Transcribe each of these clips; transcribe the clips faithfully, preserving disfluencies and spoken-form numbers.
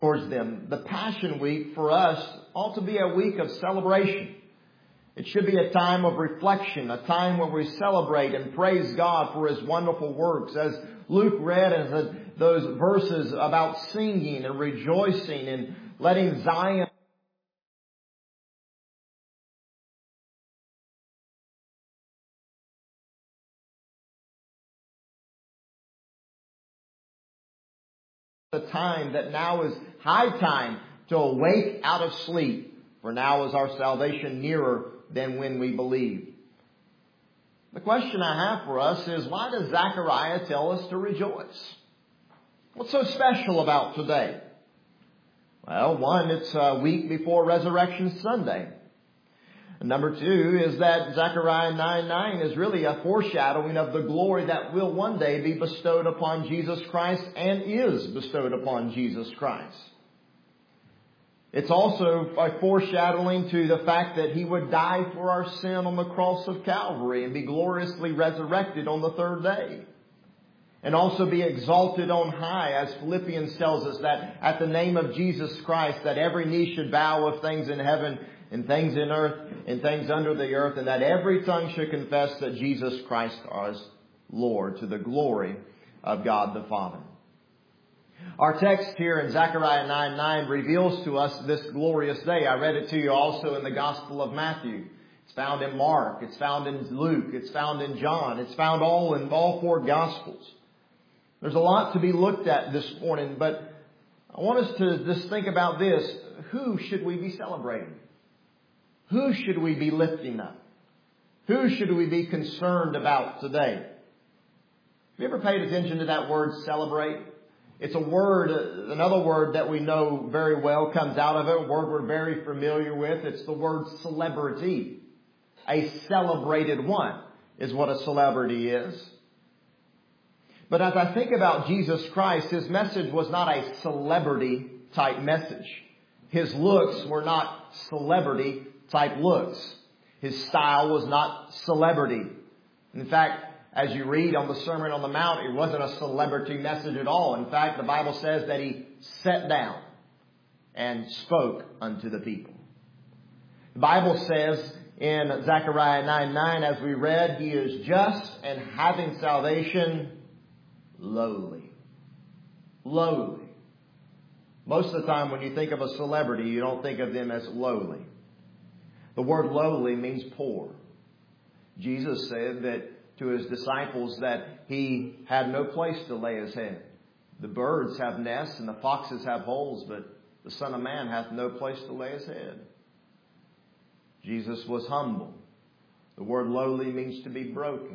towards them. The Passion Week for us ought to be a week of celebration. It should be a time of reflection, a time where we celebrate and praise God for His wonderful works. As Luke read as those verses about singing and rejoicing and letting Zion the time that now is high time to awake out of sleep, for now is our salvation nearer than when we believed. The question I have for us is, why does Zechariah tell us to rejoice? What's so special about today? Well, one, it's a week before Resurrection Sunday. And number two is that Zechariah nine nine is really a foreshadowing of the glory that will one day be bestowed upon Jesus Christ and is bestowed upon Jesus Christ. It's also a foreshadowing to the fact that He would die for our sin on the cross of Calvary and be gloriously resurrected on the third day. And also be exalted on high, as Philippians tells us, that at the name of Jesus Christ, that every knee should bow of things in heaven and things in earth and things under the earth, and that every tongue should confess that Jesus Christ is Lord, to the glory of God the Father. Our text here in Zechariah nine nine reveals to us this glorious day. I read it to you also in the Gospel of Matthew. It's found in Mark. It's found in Luke. It's found in John. It's found all in all four Gospels. There's a lot to be looked at this morning, but I want us to just think about this. Who should we be celebrating? Who should we be lifting up? Who should we be concerned about today? Have you ever paid attention to that word celebrate? It's a word, another word that we know very well comes out of it, a word we're very familiar with. It's the word celebrity. A celebrated one is what a celebrity is. But as I think about Jesus Christ, His message was not a celebrity type message. His looks were not celebrity type looks. His style was not celebrity. In fact, as you read on the Sermon on the Mount, it wasn't a celebrity message at all. In fact, the Bible says that He sat down and spoke unto the people. The Bible says in Zechariah nine nine, as we read, He is just and having salvation, lowly. Lowly. Most of the time when you think of a celebrity, you don't think of them as lowly. The word lowly means poor. Jesus said that to His disciples that He had no place to lay His head. The birds have nests and the foxes have holes, but the Son of Man hath no place to lay His head. Jesus was humble. The word lowly means to be broken.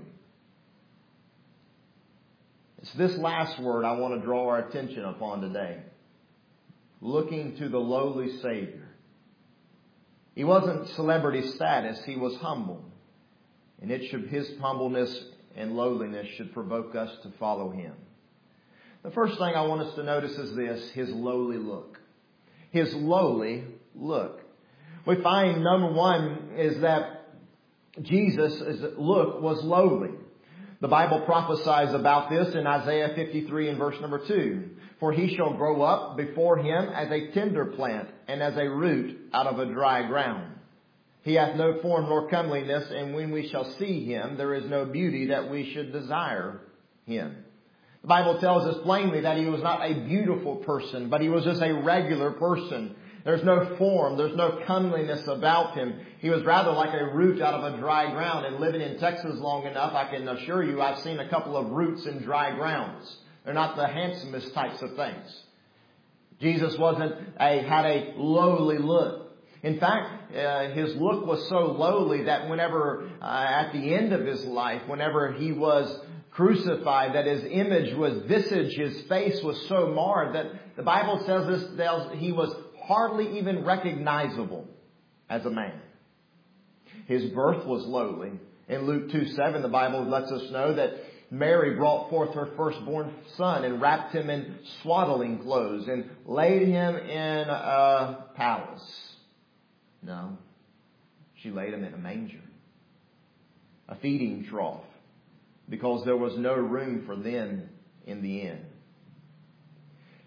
It's this last word I want to draw our attention upon today. Looking to the lowly Savior. He wasn't celebrity status. He was humble. And it should, His humbleness and lowliness should provoke us to follow Him. The first thing I want us to notice is this, His lowly look. His lowly look. We find, number one, is that Jesus' look was lowly. The Bible prophesies about this in Isaiah fifty-three and verse number two. For He shall grow up before Him as a tender plant and as a root out of a dry ground. He hath no form nor comeliness, and when we shall see Him, there is no beauty that we should desire Him. The Bible tells us plainly that He was not a beautiful person, but He was just a regular person. There's no form, there's no comeliness about Him. He was rather like a root out of a dry ground. And living in Texas long enough, I can assure you I've seen a couple of roots in dry grounds. They're not the handsomest types of things. Jesus wasn't a, had a lowly look. In fact, uh, His look was so lowly that whenever, uh, at the end of His life, whenever He was crucified, that His image was visage, His face was so marred that the Bible tells us that He was hardly even recognizable as a man. His birth was lowly. In Luke two seven, the Bible lets us know that Mary brought forth her firstborn son and wrapped Him in swaddling clothes and laid Him in a palace. No, she laid Him in a manger, a feeding trough, because there was no room for them in the inn.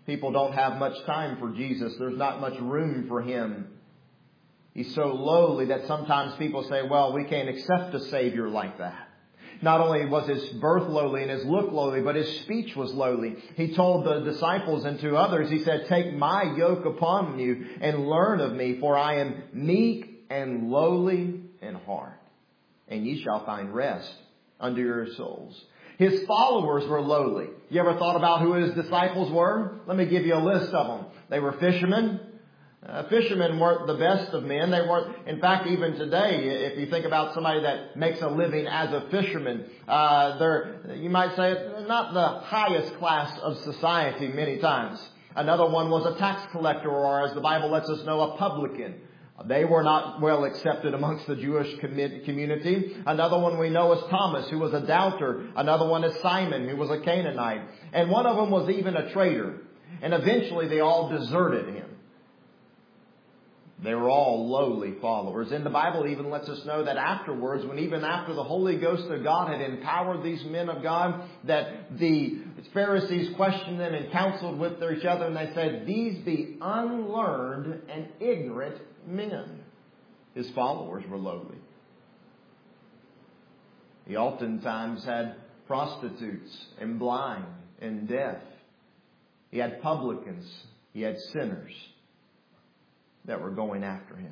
People don't have much time for Jesus. There's not much room for Him. He's so lowly that sometimes people say, well, we can't accept a Savior like that. Not only was His birth lowly and His look lowly, but His speech was lowly. He told the disciples and to others, He said, take my yoke upon you and learn of me, for I am meek and lowly in heart, and ye shall find rest unto your souls. His followers were lowly. You ever thought about who His disciples were? Let me give you a list of them. They were fishermen. Uh, fishermen weren't the best of men. They weren't, in fact, even today, if you think about somebody that makes a living as a fisherman, uh, they're, you might say, it's not the highest class of society many times. Another one was a tax collector, or as the Bible lets us know, a publican. They were not well accepted amongst the Jewish community. Another one we know is Thomas, who was a doubter. Another one is Simon, who was a Canaanite. And one of them was even a traitor. And eventually they all deserted Him. They were all lowly followers. And the Bible even lets us know that afterwards, when even after the Holy Ghost of God had empowered these men of God, that the Pharisees questioned them and counseled with each other, and they said, these be unlearned and ignorant men. His followers were lowly. He oftentimes had prostitutes and blind and deaf. He had publicans. He had sinners that were going after Him.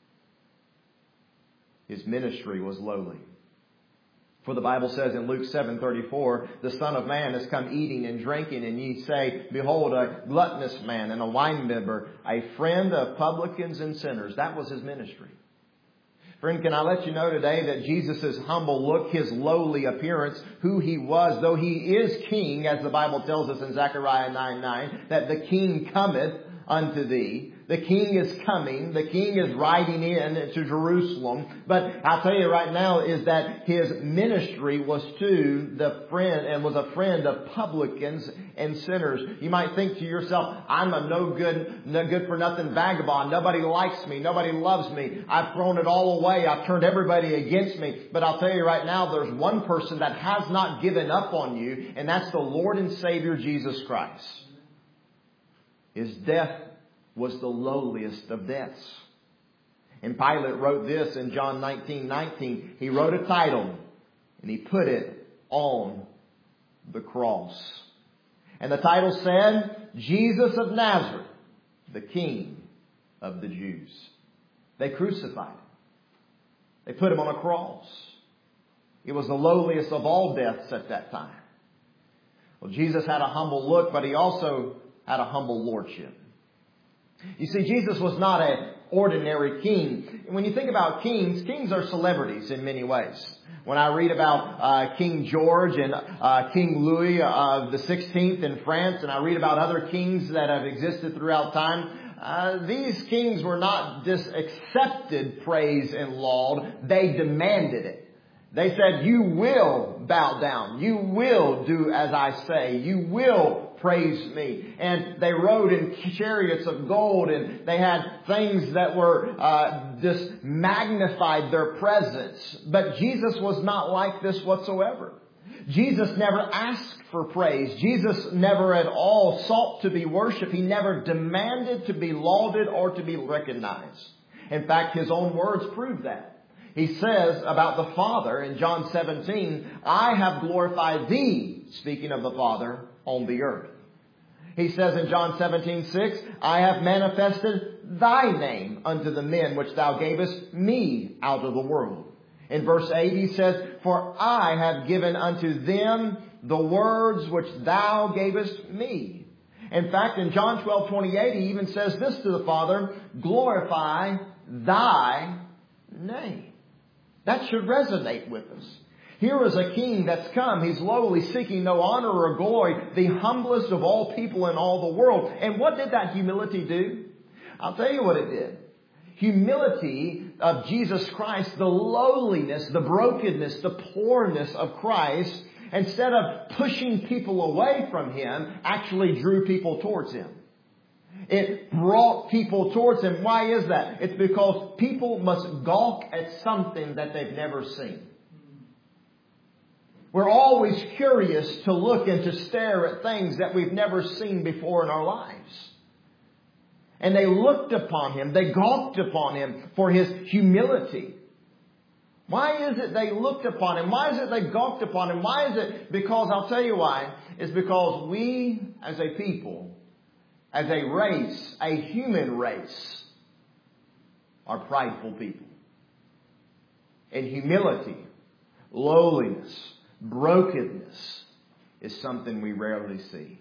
His ministry was lowly. For the Bible says in Luke seven thirty-four, the Son of Man has come eating and drinking, and ye say, behold, a gluttonous man and a winebibber, a friend of publicans and sinners. That was His ministry. Friend, can I let you know today that Jesus' humble look, His lowly appearance, who He was, though He is King, as the Bible tells us in Zechariah nine nine, that the King cometh unto thee. The King is coming. The King is riding in to Jerusalem. But I'll tell you right now is that His ministry was to the friend and was a friend of publicans and sinners. You might think to yourself, I'm a no good, no good for nothing vagabond. Nobody likes me. Nobody loves me. I've thrown it all away. I've turned everybody against me. But I'll tell you right now, there's one person that has not given up on you, and that's the Lord and Savior Jesus Christ. His death was the lowliest of deaths. And Pilate wrote this in John nineteen nineteen. He wrote a title and he put it on the cross. And the title said, Jesus of Nazareth, the King of the Jews. They crucified Him. They put Him on a cross. It was the lowliest of all deaths at that time. Well, Jesus had a humble look, but He also had a humble lordship. You see, Jesus was not an ordinary king. When you think about kings, kings are celebrities in many ways. When I read about uh, King George and uh, King Louis of the sixteenth in France, and I read about other kings that have existed throughout time, uh, these kings were not just accepted praise and laud, they demanded it. They said, you will bow down. You will do as I say. You will praise me. And they rode in chariots of gold, and they had things that were uh, just magnified their presence. But Jesus was not like this whatsoever. Jesus never asked for praise. Jesus never at all sought to be worshipped. He never demanded to be lauded or to be recognized. In fact, His own words prove that. He says about the Father in John seventeen, I have glorified Thee, speaking of the Father, on the earth. He says in John seventeen six, I have manifested Thy name unto the men which Thou gavest me out of the world. In verse eight he says, for I have given unto them the words which Thou gavest me. In fact, in John twelve twenty-eight he even says this to the Father, glorify Thy name. That should resonate with us. Here is a king that's come. He's lowly, seeking no honor or glory, the humblest of all people in all the world. And what did that humility do? I'll tell you what it did. Humility of Jesus Christ, the lowliness, the brokenness, the poorness of Christ, instead of pushing people away from Him, actually drew people towards Him. It brought people towards Him. Why is that? It's because people must gawk at something that they've never seen. We're always curious to look and to stare at things that we've never seen before in our lives. And they looked upon Him, they gawked upon Him for His humility. Why is it they looked upon Him? Why is it they gawked upon Him? Why is it? Because I'll tell you why. It's because we as a people, as a race, a human race, are prideful people. And humility, lowliness, brokenness is something we rarely see.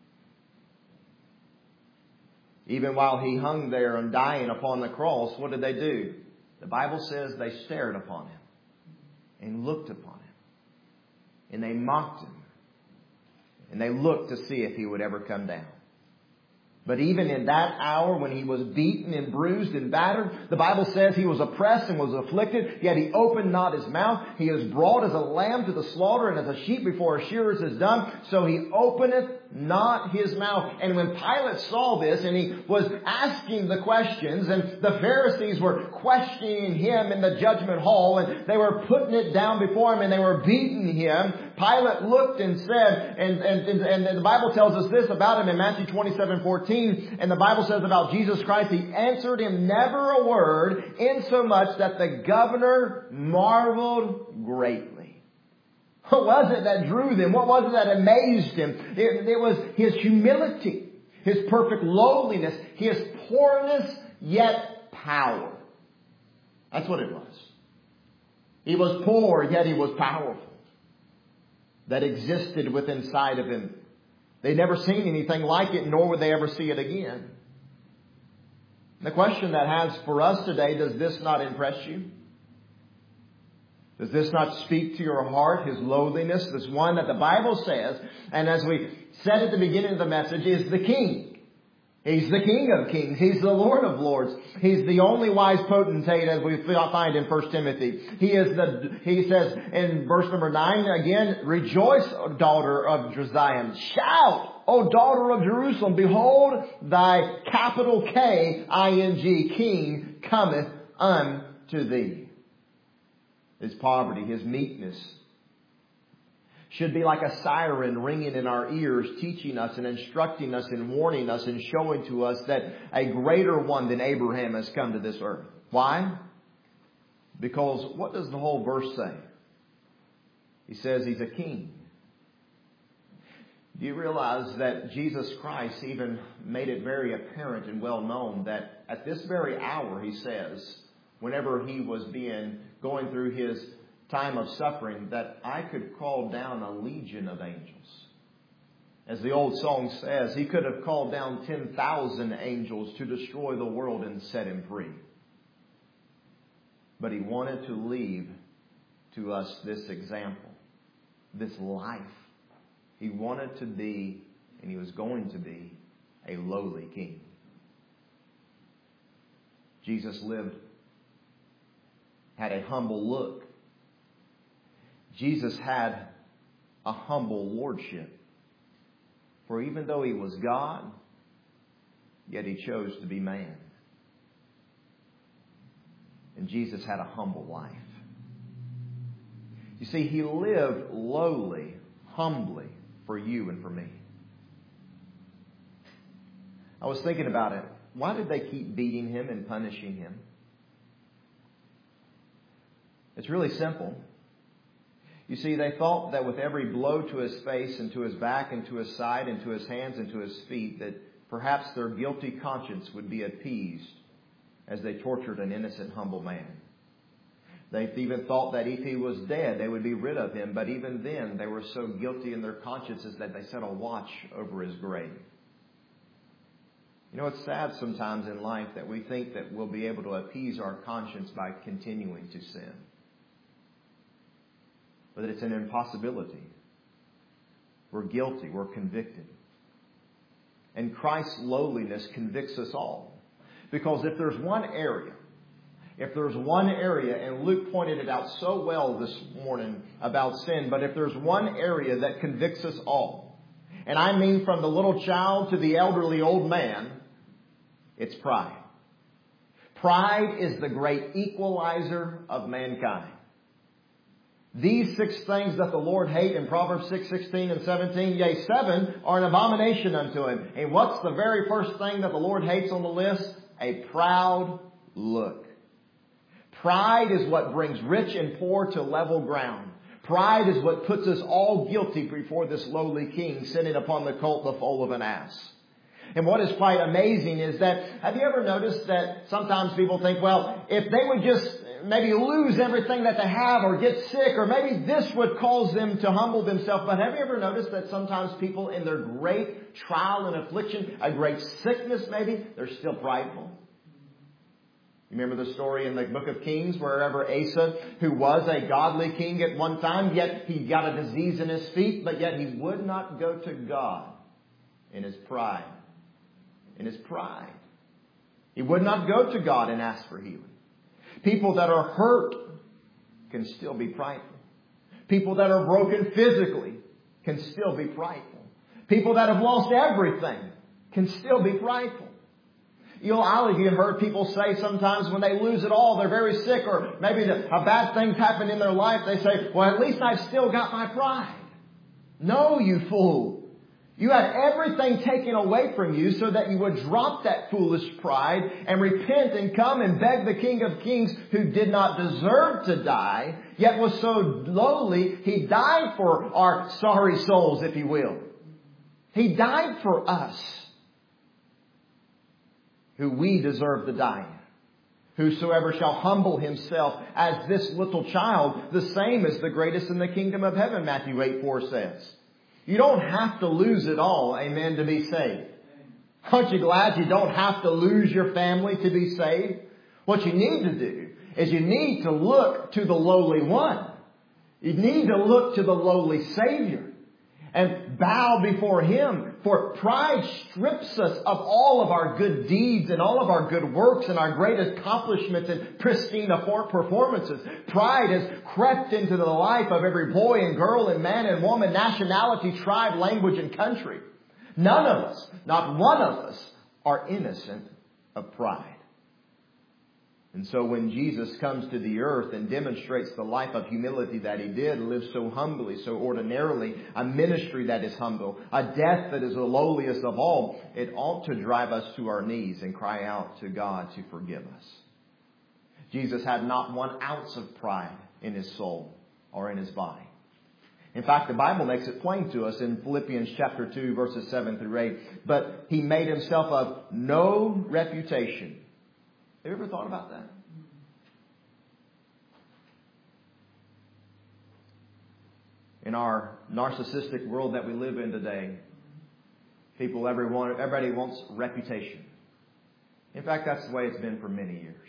Even while He hung there and dying upon the cross, what did they do? The Bible says they stared upon Him and looked upon Him. And they mocked Him. And they looked to see if He would ever come down. But even in that hour when He was beaten and bruised and battered, the Bible says He was oppressed and was afflicted, yet He opened not His mouth. He is brought as a lamb to the slaughter, and as a sheep before her shearers is dumb, so He openeth not His mouth. And when Pilate saw this, and he was asking the questions, and the Pharisees were questioning Him in the judgment hall, and they were putting it down before Him, and they were beating Him, Pilate looked and said, and, and, and, and the Bible tells us this about Him in Matthew twenty-seven fourteen, and the Bible says about Jesus Christ, He answered him never a word, insomuch that the governor marveled greatly. What was it that drew them? What was it that amazed Him? It, it was His humility, His perfect lowliness, His poorness yet power. That's what it was. He was poor, yet He was powerful. That existed within inside of Him. They'd never seen anything like it, nor would they ever see it again. The question that has for us today, does this not impress you? Does this not speak to your heart, His lowliness, this one that the Bible says, and as we said at the beginning of the message, is the King. He's the King of Kings. He's the Lord of Lords. He's the only wise potentate, as we find in First Timothy. He is the, he says in verse number nine, again, rejoice, O daughter of Zion. Shout, O daughter of Jerusalem. Behold, thy capital K, I N G, King, cometh unto thee. His poverty, His meekness should be like a siren ringing in our ears, teaching us and instructing us and warning us and showing to us that a greater one than Abraham has come to this earth. Why? Because what does the whole verse say? He says He's a king. Do you realize that Jesus Christ even made it very apparent and well known that at this very hour, He says, whenever He was being going through His time of suffering, that I could call down a legion of angels. As the old song says, He could have called down ten thousand angels to destroy the world and set Him free. But He wanted to leave to us this example, this life. He wanted to be, and He was going to be, a lowly king. Jesus lived, had a humble look. Jesus had a humble lordship. For even though He was God, yet He chose to be man. And Jesus had a humble life. You see, He lived lowly, humbly for you and for me. I was thinking about it. Why did they keep beating Him and punishing Him? It's really simple. You see, they thought that with every blow to His face and to His back and to His side and to His hands and to His feet, that perhaps their guilty conscience would be appeased as they tortured an innocent, humble man. They even thought that if He was dead, they would be rid of Him. But even then, they were so guilty in their consciences that they set a watch over His grave. You know, it's sad sometimes in life that we think that we'll be able to appease our conscience by continuing to sin. But it's an impossibility. We're guilty. We're convicted. And Christ's lowliness convicts us all. Because if there's one area, if there's one area, and Luke pointed it out so well this morning about sin, but if there's one area that convicts us all, and I mean from the little child to the elderly old man, it's pride. Pride is the great equalizer of mankind. These six things that the Lord hate in Proverbs six, sixteen and seventeen, yea, seven are an abomination unto Him. And what's the very first thing that the Lord hates on the list? A proud look. Pride is what brings rich and poor to level ground. Pride is what puts us all guilty before this lowly king sitting upon the colt, the foal of an ass. And what is quite amazing is that, have you ever noticed that sometimes people think, well, if they would just maybe lose everything that they have or get sick, or maybe this would cause them to humble themselves. But have you ever noticed that sometimes people in their great trial and affliction, a great sickness maybe, they're still prideful? You remember the story in the book of Kings, wherever Asa, who was a godly king at one time, yet he got a disease in his feet, but yet he would not go to God in his pride. In his pride. He would not go to God and ask for healing. People that are hurt can still be prideful. People that are broken physically can still be prideful. People that have lost everything can still be prideful. You know, all of you have heard people say sometimes when they lose it all, they're very sick, or maybe the, a bad thing's happened in their life, they say, well, at least I've still got my pride. No, you fool. You had everything taken away from you so that you would drop that foolish pride and repent and come and beg the King of Kings, who did not deserve to die, yet was so lowly, He died for our sorry souls, if you will. He died for us, who we deserve to die. Whosoever shall humble himself as this little child, the same is the greatest in the kingdom of heaven, Matthew eight four says. You don't have to lose it all, amen, to be saved. Aren't you glad you don't have to lose your family to be saved? What you need to do is you need to look to the lowly one. You need to look to the lowly Savior and bow before Him. For pride strips us of all of our good deeds and all of our good works and our great accomplishments and pristine performances. Pride has crept into the life of every boy and girl and man and woman, nationality, tribe, language, and country. None of us, not one of us, are innocent of pride. And so when Jesus comes to the earth and demonstrates the life of humility that He did, live so humbly, so ordinarily, a ministry that is humble, a death that is the lowliest of all, it ought to drive us to our knees and cry out to God to forgive us. Jesus had not one ounce of pride in His soul or in His body. In fact, the Bible makes it plain to us in Philippians chapter two, verses seven through eight. But He made Himself of no reputation. Have you ever thought about that? In our narcissistic world that we live in today, people, everyone, everybody wants reputation. In fact, that's the way it's been for many years.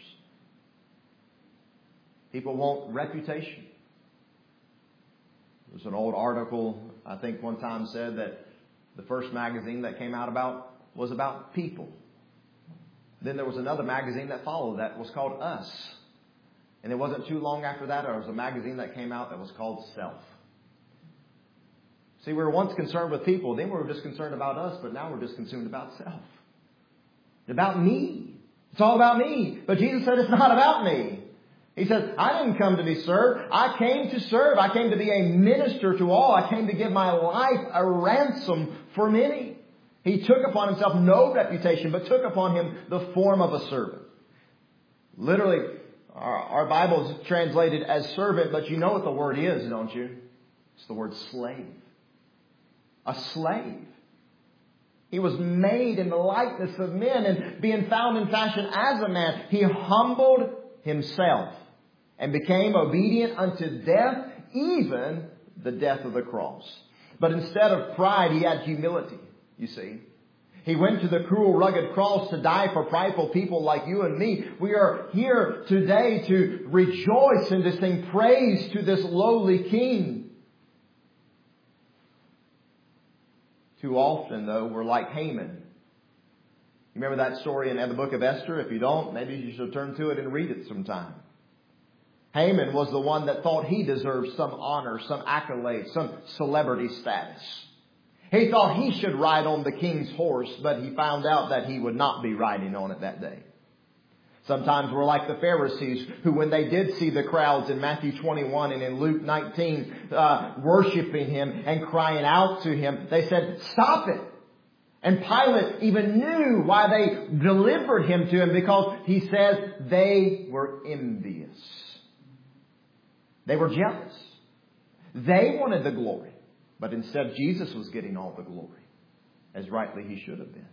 People want reputation. There's an old article, I think one time said that the first magazine that came out about was about people. Then there was another magazine that followed that was called Us. And it wasn't too long after that, there was a magazine that came out that was called Self. See, we were once concerned with people, then we were just concerned about us, but now we're just consumed about self. About me. It's all about me. But Jesus said it's not about me. He says, I didn't come to be served. I came to serve. I came to be a minister to all. I came to give my life a ransom for many. He took upon Himself no reputation, but took upon Him the form of a servant. Literally, our, our Bible is translated as servant, but you know what the word is, don't you? It's the word slave. A slave. He was made in the likeness of men, and being found in fashion as a man, He humbled Himself and became obedient unto death, even the death of the cross. But instead of pride, He had humility. You see, He went to the cruel, rugged cross to die for prideful people like you and me. We are here today to rejoice and to sing praise to this lowly King. Too often, though, we're like Haman. You remember that story in the book of Esther? If you don't, maybe you should turn to it and read it sometime. Haman was the one that thought he deserved some honor, some accolade, some celebrity status. He thought he should ride on the king's horse, but he found out that he would not be riding on it that day. Sometimes we're like the Pharisees who, when they did see the crowds in Matthew twenty-one and in Luke nineteen uh, worshiping Him and crying out to Him, they said, "Stop it." And Pilate even knew why they delivered Him to Him, because he says they were envious. They were jealous. They wanted the glory. But instead Jesus was getting all the glory, as rightly He should have been.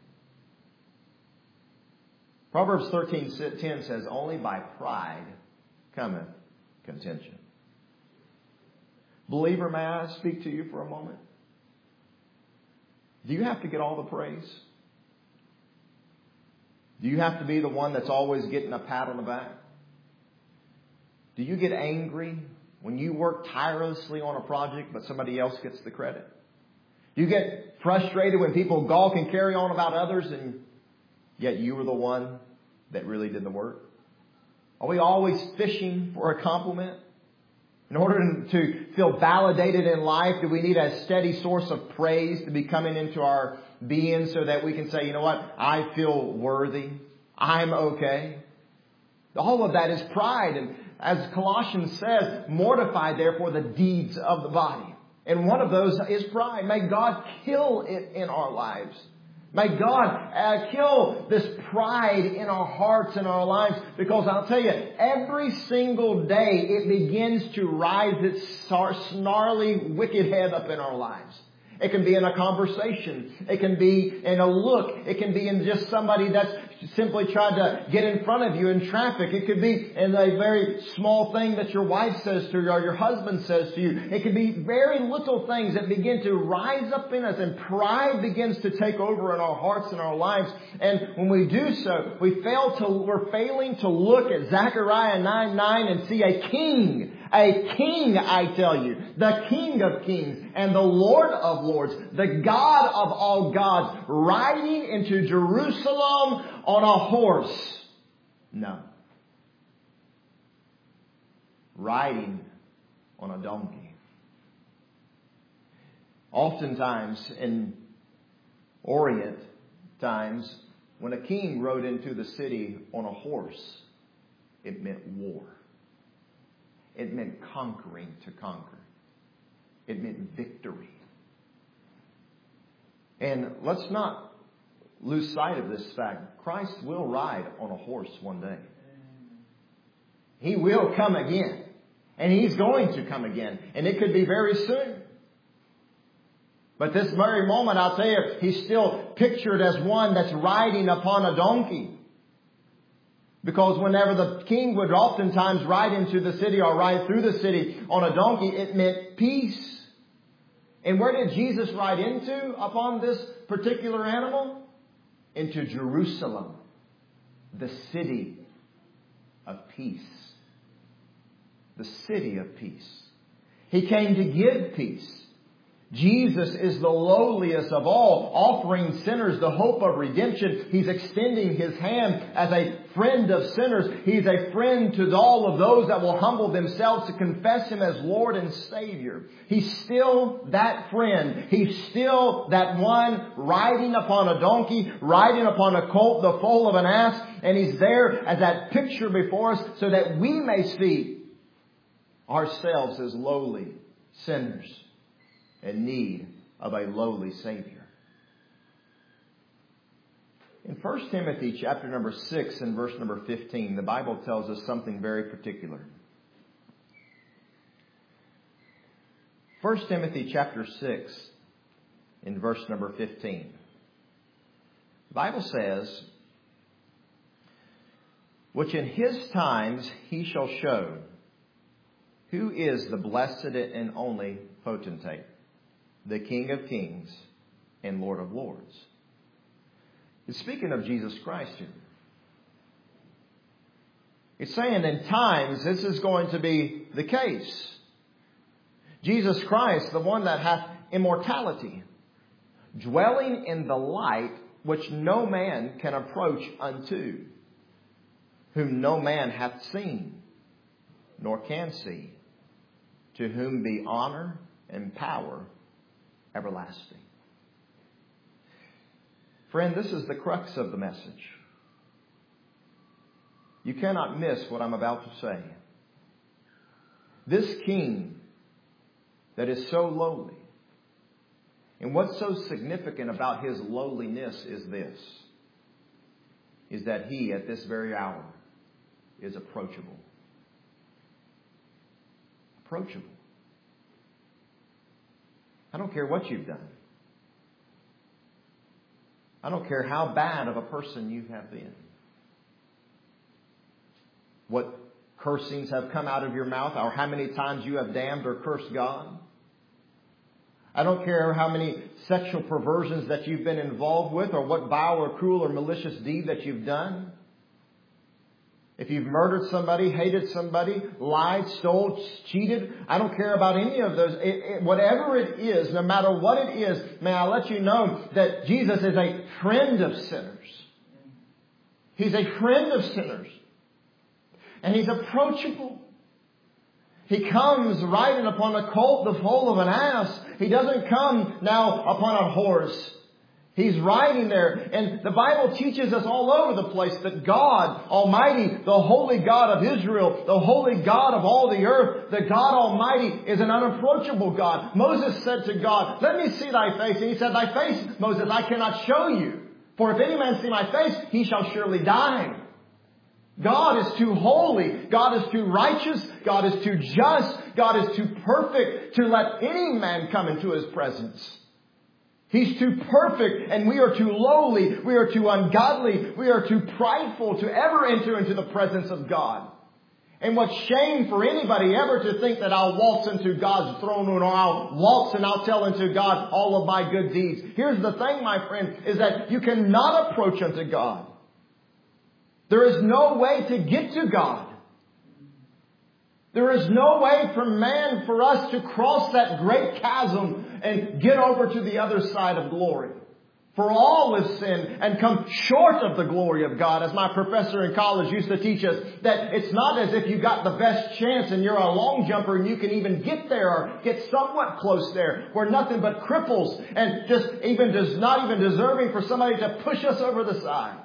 Proverbs thirteen ten says, "Only by pride cometh contention." Believer, may I speak to you for a moment? Do you have to get all the praise? Do you have to be the one that's always getting a pat on the back? Do you get angry when you work tirelessly on a project but somebody else gets the credit? Do you get frustrated when people gawk and carry on about others and yet you were the one that really did the work? Are we always fishing for a compliment? In order to feel validated in life, do we need a steady source of praise to be coming into our being so that we can say, you know what, I feel worthy. I'm okay. All of that is pride. And as Colossians says, mortify therefore the deeds of the body. And one of those is pride. May God kill it in our lives. May God uh, kill this pride in our hearts and our lives, because I'll tell you, every single day it begins to rise its snarly, wicked head up in our lives. It can be in a conversation. It can be in a look. It can be in just somebody that's simply tried to get in front of you in traffic. It could be in a very small thing that your wife says to you or your husband says to you. It could be very little things that begin to rise up in us, and pride begins to take over in our hearts and our lives. And when we do so, we fail to, we're failing to look at Zechariah nine nine and see a king. A king, I tell you, the King of Kings and the Lord of Lords, the God of all gods, riding into Jerusalem on a horse. No. Riding on a donkey. Oftentimes in Orient times, when a king rode into the city on a horse, it meant war. It meant conquering to conquer. It meant victory. And let's not lose sight of this fact. Christ will ride on a horse one day. He will come again. And He's going to come again. And it could be very soon. But this very moment, I'll tell you, He's still pictured as one that's riding upon a donkey. Because whenever the king would oftentimes ride into the city or ride through the city on a donkey, it meant peace. And where did Jesus ride into upon this particular animal? Into Jerusalem, the city of peace. The city of peace. He came to give peace. Jesus is the lowliest of all, offering sinners the hope of redemption. He's extending His hand as a friend of sinners. He's a friend to all of those that will humble themselves to confess Him as Lord and Savior. He's still that friend. He's still that one riding upon a donkey, riding upon a colt, the foal of an ass. And He's there as that picture before us so that we may see ourselves as lowly sinners in need of a lowly Savior. In First Timothy chapter number six and verse number fifteen, the Bible tells us something very particular. First Timothy chapter six in verse number fifteen. The Bible says, "Which in His times He shall show who is the blessed and only potentate, the King of Kings and Lord of Lords." It's speaking of Jesus Christ here. It's saying in times this is going to be the case. Jesus Christ, the one that hath immortality, dwelling in the light which no man can approach unto, whom no man hath seen, nor can see, to whom be honor and power everlasting. Friend, this is the crux of the message. You cannot miss what I'm about to say. This king that is so lowly, and what's so significant about his lowliness is this, is that he, at this very hour, is approachable. Approachable. I don't care what you've done. I don't care how bad of a person you have been. What cursings have come out of your mouth, or how many times you have damned or cursed God. I don't care how many sexual perversions that you've been involved with, or what vile or cruel or malicious deed that you've done. If you've murdered somebody, hated somebody, lied, stole, cheated, I don't care about any of those. It, it, whatever it is, no matter what it is, may I let you know that Jesus is a friend of sinners. He's a friend of sinners. And He's approachable. He comes riding upon a colt, the foal of an ass. He doesn't come now upon a horse. He's riding there. And the Bible teaches us all over the place that God Almighty, the holy God of Israel, the holy God of all the earth, the God Almighty is an unapproachable God. Moses said to God, "Let me see thy face." And He said, "Thy face, Moses, I cannot show you. For if any man see my face, he shall surely die." God is too holy. God is too righteous. God is too just. God is too perfect to let any man come into His presence. He's too perfect, and we are too lowly. We are too ungodly. We are too prideful to ever enter into the presence of God. And what shame for anybody ever to think that I'll waltz into God's throne room, or I'll waltz and I'll tell unto God all of my good deeds. Here's the thing, my friend, is that you cannot approach unto God. There is no way to get to God. There is no way for man, for us to cross that great chasm and get over to the other side of glory. For all have sinned and come short of the glory of God. As my professor in college used to teach us, that it's not as if you got the best chance and you're a long jumper and you can even get there or get somewhat close there. We're nothing but cripples and just even does not even deserving for somebody to push us over the side.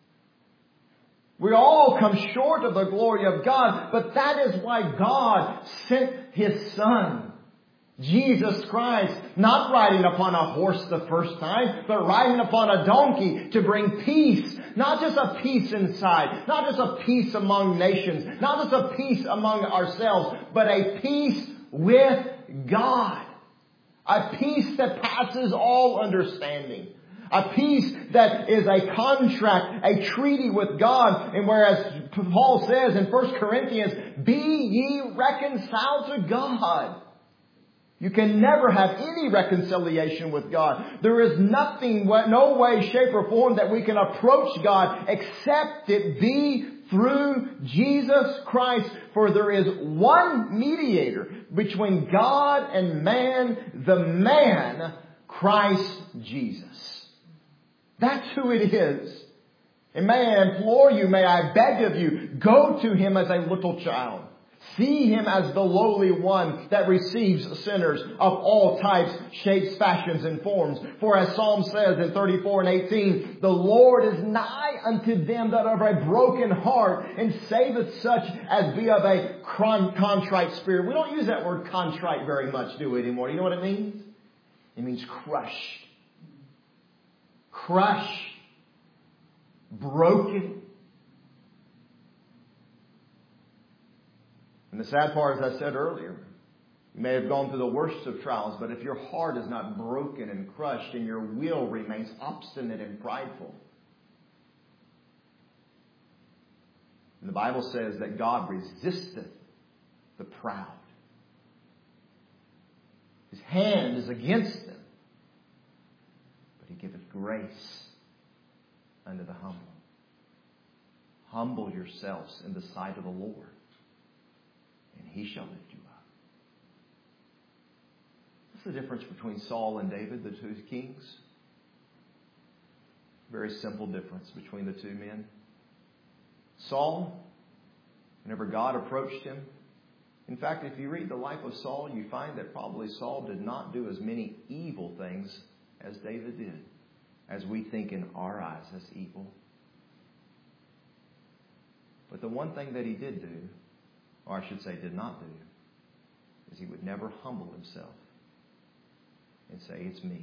We all come short of the glory of God, but that is why God sent His Son, Jesus Christ, not riding upon a horse the first time, but riding upon a donkey to bring peace. Not just a peace inside, not just a peace among nations, not just a peace among ourselves, but a peace with God. A peace that passes all understanding. A peace that is a contract, a treaty with God. And whereas Paul says in First Corinthians, "Be ye reconciled to God." You can never have any reconciliation with God. There is nothing, no way, shape, or form that we can approach God except it be through Jesus Christ. For there is one mediator between God and man, the man, Christ Jesus. That's who it is. And may I implore you, may I beg of you, go to Him as a little child. See Him as the lowly one that receives sinners of all types, shapes, fashions, and forms. For as Psalm says in thirty-four and eighteen, "The Lord is nigh unto them that are of a broken heart, and saveth such as be of a contrite spirit." We don't use that word contrite very much, do we, anymore? You know what it means? It means crushed. Crushed. Broken. And the sad part, as I said earlier, you may have gone through the worst of trials, but if your heart is not broken and crushed and your will remains obstinate and prideful. And the Bible says that God resisteth the proud. His hand is against them, but He giveth grace unto the humble. Humble yourselves in the sight of the Lord, and He shall lift you up. What's the difference between Saul and David, the two kings? Very simple difference between the two men. Saul, whenever God approached him, in fact, if you read the life of Saul, you find that probably Saul did not do as many evil things as David did, as we think in our eyes as evil. But the one thing that he did do, or I should say did not do, is he would never humble himself and say, it's me.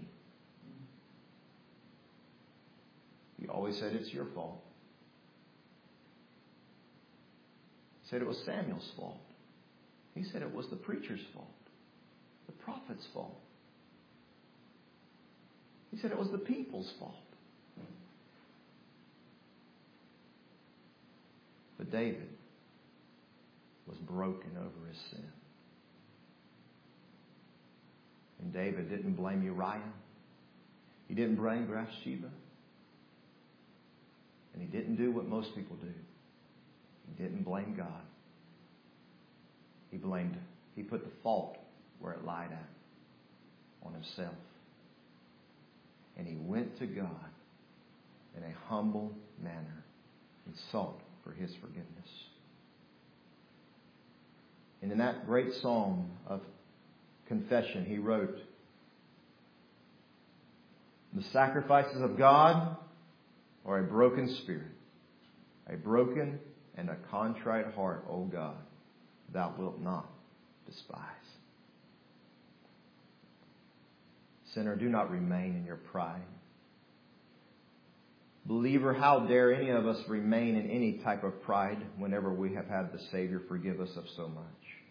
He always said, it's your fault. He said it was Samuel's fault. He said it was the preacher's fault, the prophet's fault. He said it was the people's fault. But David was broken over his sin. And David didn't blame Uriah. He didn't blame Bathsheba. And he didn't do what most people do. He didn't blame God. He blamed, he put the fault where it lied at, on himself. And he went to God in a humble manner and sought for His forgiveness. And in that great psalm of confession, he wrote, the sacrifices of God are a broken spirit, a broken and a contrite heart, O God, thou wilt not despise. Sinner, do not remain in your pride. Believer, how dare any of us remain in any type of pride whenever we have had the Savior forgive us of so much?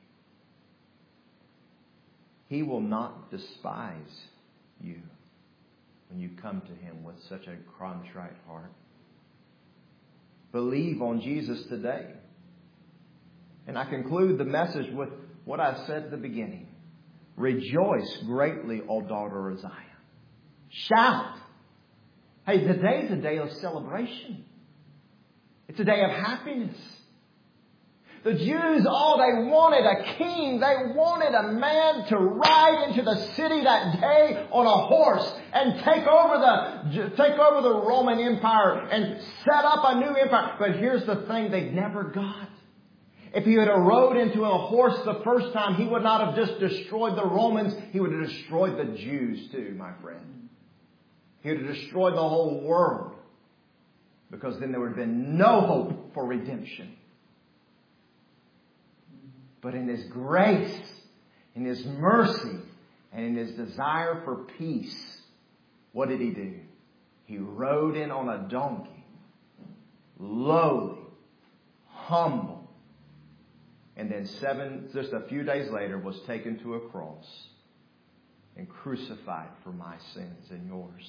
He will not despise you when you come to Him with such a contrite heart. Believe on Jesus today. And I conclude the message with what I said at the beginning. Rejoice greatly, O daughter of Zion. Shout. Hey, today's a day of celebration. It's a day of happiness. The Jews, oh, they wanted a king. They wanted a man to ride into the city that day on a horse and take over the, take over the Roman Empire and set up a new empire. But here's the thing they never got. If he had rode into a horse the first time, he would not have just destroyed the Romans. He would have destroyed the Jews too, my friend. He would have destroyed the whole world. Because then there would have been no hope for redemption. But in His grace, in His mercy, and in His desire for peace, what did He do? He rode in on a donkey, lowly, humble, and then seven, just a few days later, was taken to a cross and crucified for my sins and yours.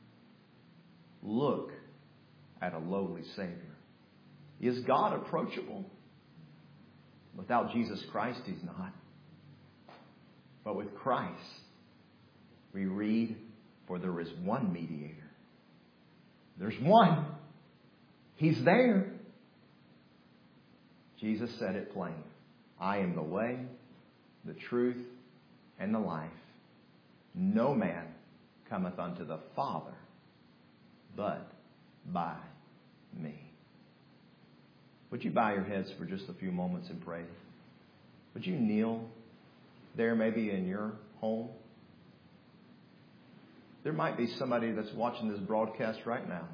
Look at a lowly Savior. Is God approachable? Without Jesus Christ, He's not. But with Christ, we read, for there is one mediator. There's one. He's there. Jesus said it plain. I am the way, the truth, and the life. No man cometh unto the Father but by me. Would you bow your heads for just a few moments and pray? Would you kneel there maybe in your home? There might be somebody that's watching this broadcast right now.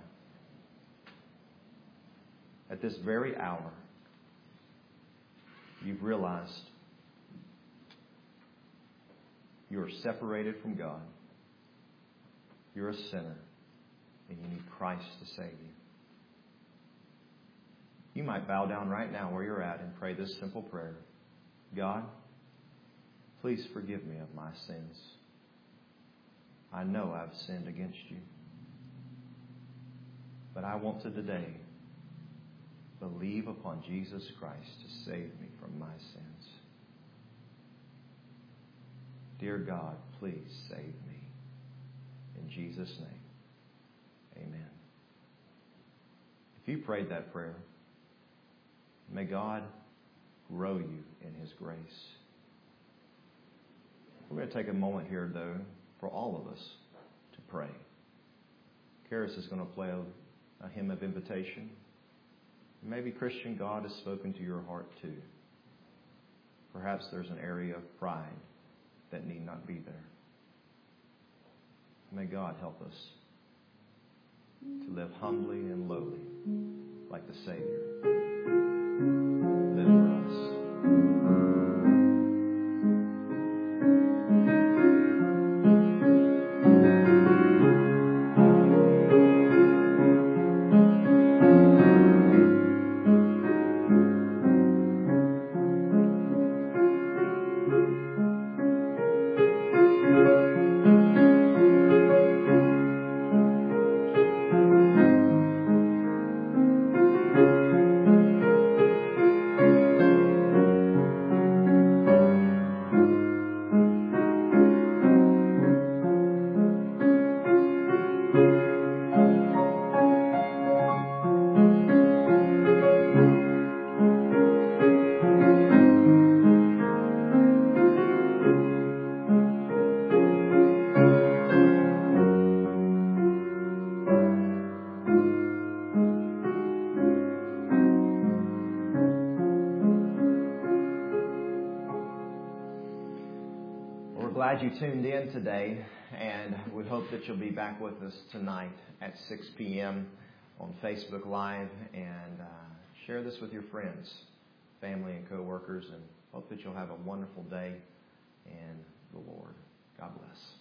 At this very hour, you've realized you're separated from God. You're a sinner, and you need Christ to save you. You might bow down right now where you're at and pray this simple prayer. God, please forgive me of my sins. I know I've sinned against you. But I want to today believe upon Jesus Christ to save me from my sins. Dear God, please save me. In Jesus' name, amen. If you prayed that prayer, may God grow you in His grace. We're going to take a moment here, though, for all of us to pray. Karis is going to play a, a hymn of invitation. Maybe, Christian, God has spoken to your heart too. Perhaps there's an area of pride that need not be there. May God help us to live humbly and lowly like the Savior. glad you tuned in today, and we hope that you'll be back with us tonight at six p.m. on Facebook Live, and uh, share this with your friends, family, and coworkers, and hope that you'll have a wonderful day in the Lord. God bless.